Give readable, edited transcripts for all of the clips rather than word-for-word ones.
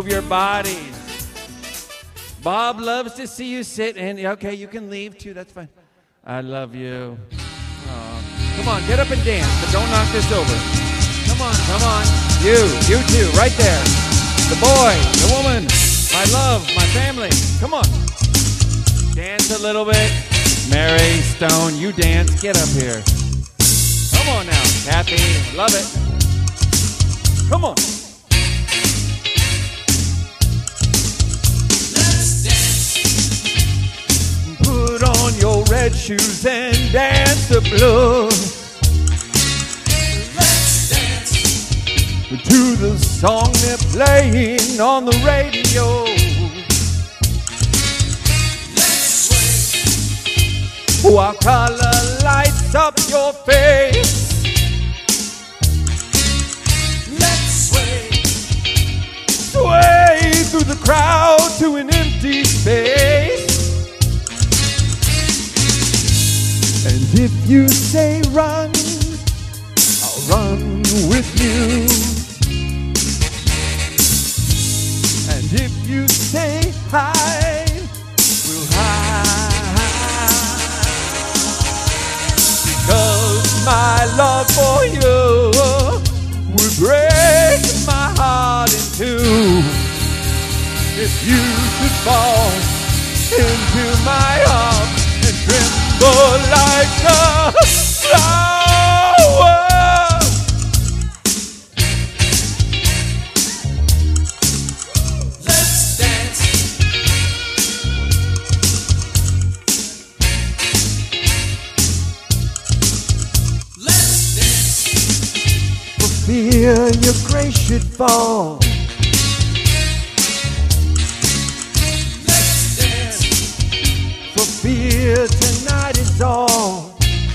your bodies. Bob loves to see you sit, and okay, you can leave too, that's fine. I love you. Aw. Come on, get up and dance, but don't knock this over. Come on. You too, right there. The boy, the woman, my love, my family. Come on. Dance a little bit. Mary Stone, you dance. Get up here. Come on now, Kathy. Love it. Come on. Let's dance. Put on your red shoes and dance the blues. To the song they're playing on the radio. Let's sway. While color lights up your face. Let's sway. Sway through the crowd to an empty space. And if you say run, I'll run with you. And if you say hide, we'll hide. Because my love for you would break my heart in two. If you should fall into my arms and tremble like a flower. Fear your grace should fall. Let's dance. For fear tonight is all.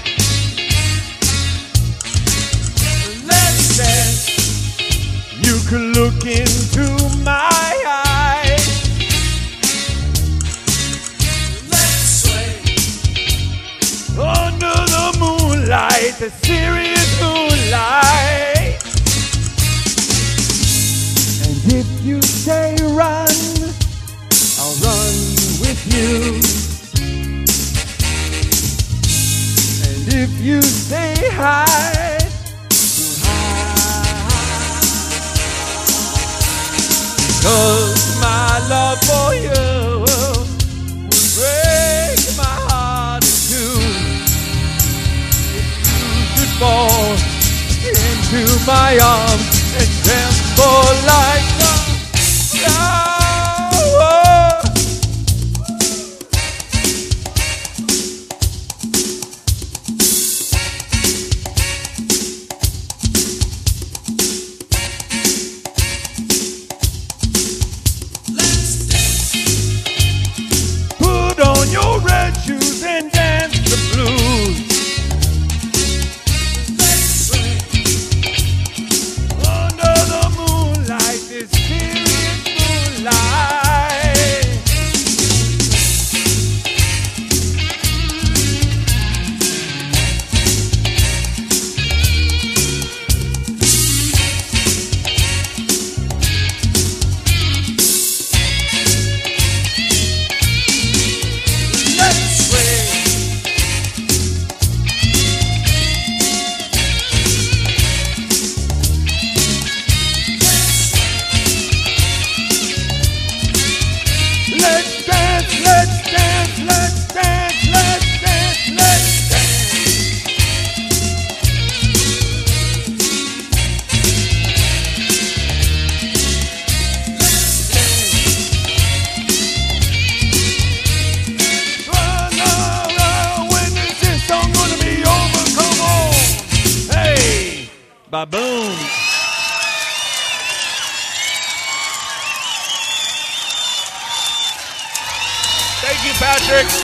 Let's dance. You can look into my eyes. Let's sway. Under the moonlight, the serious moonlight. If you say run, I'll run with you. And if you say hide, we'll hide. Because my love for you will break my heart in two. If you should fall into my arms and tremble like a flower. Let's dance. Put on your red shoes and dance the blues. Ba-boom. Thank you, Patrick.